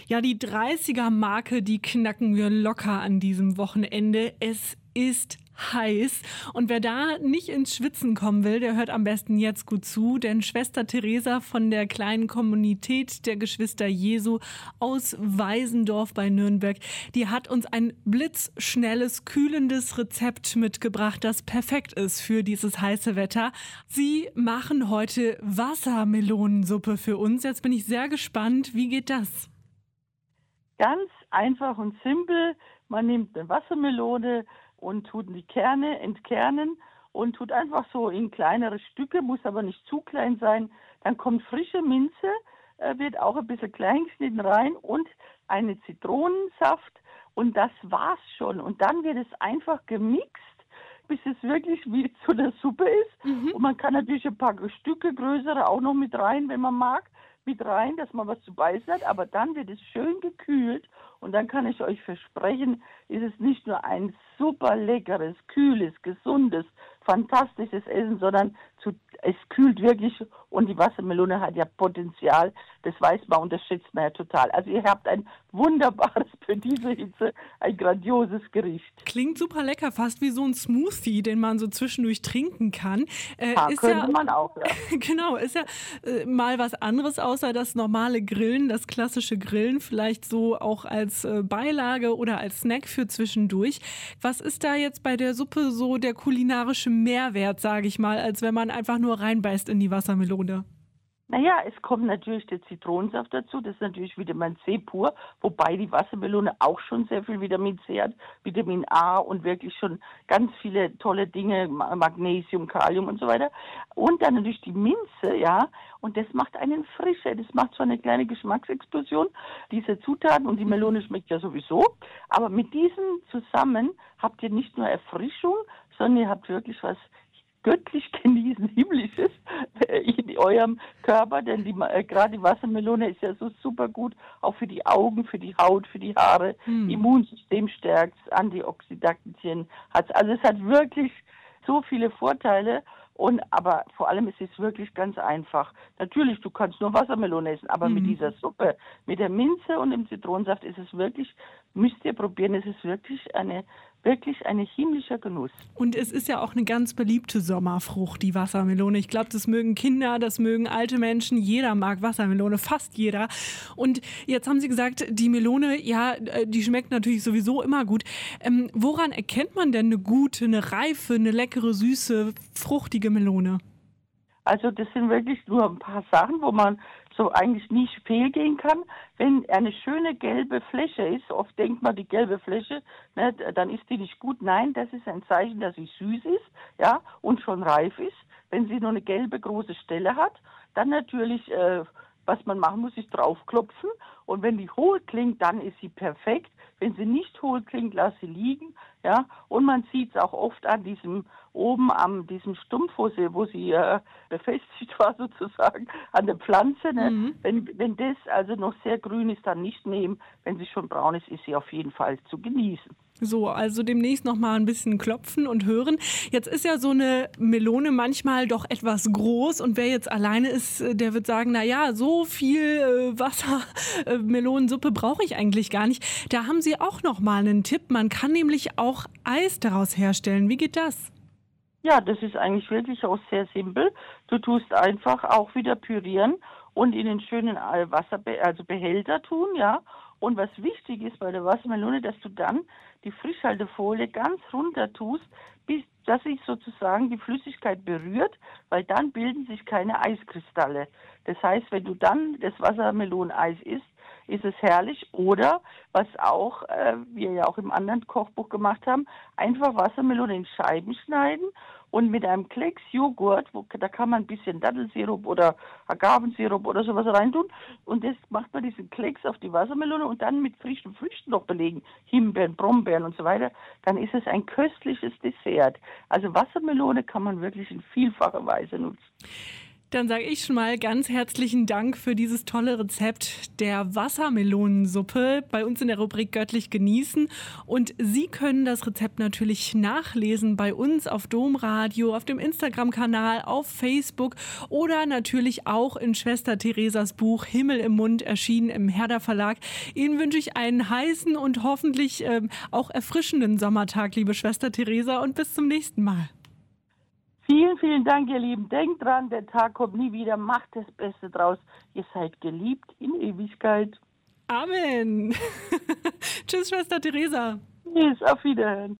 Ja, die 30er-Marke, die knacken wir locker an diesem Wochenende. Es ist heiß. Und wer da nicht ins Schwitzen kommen will, der hört am besten jetzt gut zu, denn Schwester Theresa von der kleinen Kommunität der Geschwister Jesu aus Weisendorf bei Nürnberg, die hat uns ein blitzschnelles, kühlendes Rezept mitgebracht, das perfekt ist für dieses heiße Wetter. Sie machen heute Wassermelonensuppe für uns. Jetzt bin ich sehr gespannt, wie geht das? Ganz einfach und simpel. Man nimmt eine Wassermelone und tut die Kerne entkernen und tut einfach so in kleinere Stücke, muss aber nicht zu klein sein. Dann kommt frische Minze, wird auch ein bisschen klein geschnitten rein und eine Zitronensaft und das war's schon. Und dann wird es einfach gemixt, bis es wirklich wie zu der Suppe ist. Und man kann natürlich ein paar Stücke größere auch noch mit rein, wenn man mag, mit rein, dass man was zu beißen hat. Aber dann wird es schön gekühlt und dann kann ich euch versprechen, ist es nicht nur ein super leckeres, kühles, gesundes, fantastisches Essen, sondern es kühlt wirklich und die Wassermelone hat ja Potenzial, das weiß man, unterschätzt man ja total. Also ihr habt ein wunderbares, für diese Hitze, ein grandioses Gericht. Klingt super lecker, fast wie so ein Smoothie, den man so zwischendurch trinken kann. Könnte man auch, ja. Genau, ist ja mal was anderes außer das normale Grillen, das klassische Grillen, vielleicht so auch als Beilage oder als Snack für zwischendurch. Was ist da jetzt bei der Suppe so der kulinarische Mehrwert, sage ich mal, als wenn man einfach nur reinbeißt in die Wassermelone? Naja, es kommt natürlich der Zitronensaft dazu, das ist natürlich Vitamin C pur, wobei die Wassermelone auch schon sehr viel Vitamin C hat, Vitamin A und wirklich schon ganz viele tolle Dinge, Magnesium, Kalium und so weiter. Und dann natürlich die Minze, ja, und das macht einen Frische, das macht so eine kleine Geschmacksexplosion, diese Zutaten und die Melone schmeckt ja sowieso, aber mit diesem zusammen habt ihr nicht nur Erfrischung, sondern ihr habt wirklich was göttlich genießen, himmlisches in eurem Körper, denn gerade die Wassermelone ist ja so super gut, auch für die Augen, für die Haut, für die Haare, Immunsystem stärkt, Antioxidantien hat. Also es hat wirklich so viele Vorteile. Aber vor allem ist es wirklich ganz einfach. Natürlich, du kannst nur Wassermelone essen, aber mit dieser Suppe, mit der Minze und dem Zitronensaft ist es wirklich, müsst ihr probieren, es ist wirklich ein himmlischer Genuss. Und es ist ja auch eine ganz beliebte Sommerfrucht, die Wassermelone. Ich glaube, das mögen Kinder, das mögen alte Menschen. Jeder mag Wassermelone, fast jeder. Und jetzt haben Sie gesagt, die Melone, ja, die schmeckt natürlich sowieso immer gut. Woran erkennt man denn eine gute, eine reife, eine leckere, süße, fruchtige Melone? Also das sind wirklich nur ein paar Sachen, wo man so eigentlich nicht fehlgehen kann. Wenn eine schöne gelbe Fläche ist, oft denkt man, die gelbe Fläche, ne, dann ist die nicht gut. Nein, das ist ein Zeichen, dass sie süß ist, ja, und schon reif ist. Wenn sie nur eine gelbe große Stelle hat, dann natürlich, was man machen muss, ist draufklopfen. Und wenn die hohl klingt, dann ist sie perfekt. Wenn sie nicht hohl klingt, lass sie liegen, ja. Und man sieht es auch oft an diesem diesem Stumpf, wo sie befestigt war sozusagen, an der Pflanze. Ne? Wenn das also noch sehr grün ist, dann nicht nehmen. Wenn sie schon braun ist, ist sie auf jeden Fall zu genießen. So, also demnächst noch mal ein bisschen klopfen und hören. Jetzt ist ja so eine Melone manchmal doch etwas groß und wer jetzt alleine ist, der wird sagen, na ja, so viel Wassermelonensuppe brauche ich eigentlich gar nicht. Da haben Sie auch noch mal einen Tipp. Man kann nämlich auch Eis daraus herstellen. Wie geht das? Ja, das ist eigentlich wirklich auch sehr simpel. Du tust einfach auch wieder pürieren und in den schönen Behälter tun, ja. Und was wichtig ist bei der Wassermelone, dass du dann die Frischhaltefolie ganz runter tust, bis dass sich sozusagen die Flüssigkeit berührt, weil dann bilden sich keine Eiskristalle. Das heißt, wenn du dann das Wassermeloneneis isst, ist es herrlich. Oder, was auch wir ja auch im anderen Kochbuch gemacht haben, einfach Wassermelone in Scheiben schneiden und mit einem Klecks Joghurt, da kann man ein bisschen Dattelsirup oder Agavensirup oder sowas reintun und das macht man diesen Klecks auf die Wassermelone und dann mit frischen Früchten noch belegen, Himbeeren, Brombeeren und so weiter, dann ist es ein köstliches Dessert. Also Wassermelone kann man wirklich in vielfacher Weise nutzen. Dann sage ich schon mal ganz herzlichen Dank für dieses tolle Rezept der Wassermelonensuppe bei uns in der Rubrik Göttlich genießen. Und Sie können das Rezept natürlich nachlesen bei uns auf Domradio, auf dem Instagram-Kanal, auf Facebook oder natürlich auch in Schwester Theresas Buch Himmel im Mund, erschienen im Herder Verlag. Ihnen wünsche ich einen heißen und hoffentlich auch erfrischenden Sommertag, liebe Schwester Theresa, und bis zum nächsten Mal. Vielen, vielen Dank, ihr Lieben. Denkt dran, der Tag kommt nie wieder. Macht das Beste draus. Ihr seid geliebt in Ewigkeit. Amen. Tschüss, Schwester Theresa. Tschüss, auf Wiederhören.